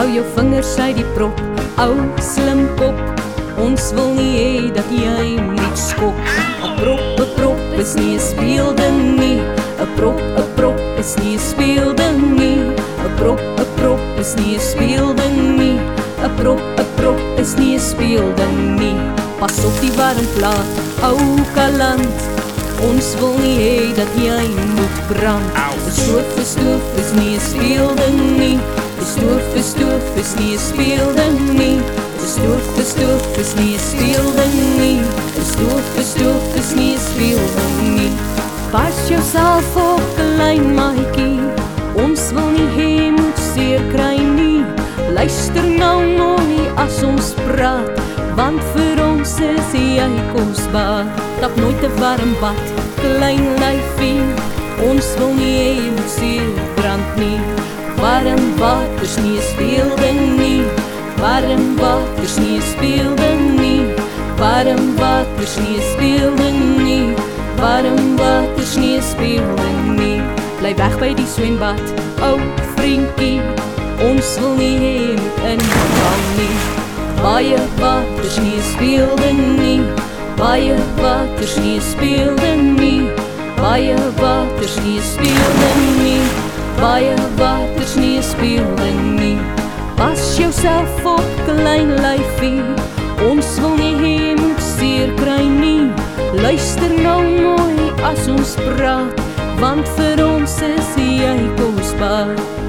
Hou jou vingers uit die prop, ou slim kop. Ons wil nie hê dat jy moet skok. 'n prop is nie 'n speelding nie. 'n prop is nie 'n speelding nie. 'n prop is nie 'n speelding nie. 'n prop is nie 'n speelding nie. Pas op die warm plaat, ou kaland. Ons wil nie hê dat jy moet brand. 'n stoof is nie 'n speelding nie. 'n stoof is nie 'n speelding nie. 'n stoof is nie 'n speelding nie. 'n stoof is nie 'n speelding nie. Pas jouself op, klein maatjie. Ons wil nie hê moet seer kry nie. Luister nou mooi as ons praat, want vir ons is jy kosbaar. Tap nooit 'n warm bad, klein lyfie. Ons wil nie hê jy moet seer brand nie. Warm water's nie 'n speelding nie. Warm water's nie 'n speelding nie. Warm water's nie 'n speelding nie. Warm water's nie 'n speelding nie. Bly weg by die swembad, ou vriendjie. Ons wil nie hê jy moet inval nie. Baie water's nie 'n speelding nie. Baie water's nie 'n speelding nie. Baie water's nie 'n speelding nie. Baie water's nie 'n speelding nie. Pas jouself op, klein lyfie. Ons wil nie hê jy moet seer kry nie. Luister nou mooi as ons praat, want vir ons is jy kosbaar.